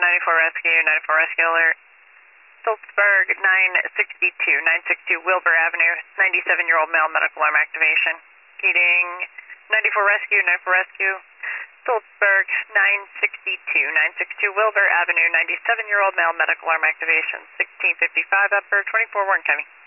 94 rescue, 94 rescue alert. Stoltzberg 962 Wilbur Avenue, 97-year-old male, medical alarm activation. Heating 94 rescue, 94 rescue. Stoltzberg 962 Wilbur Avenue, 97-year-old male, medical alarm activation. 1655 upper, 24 Warren County.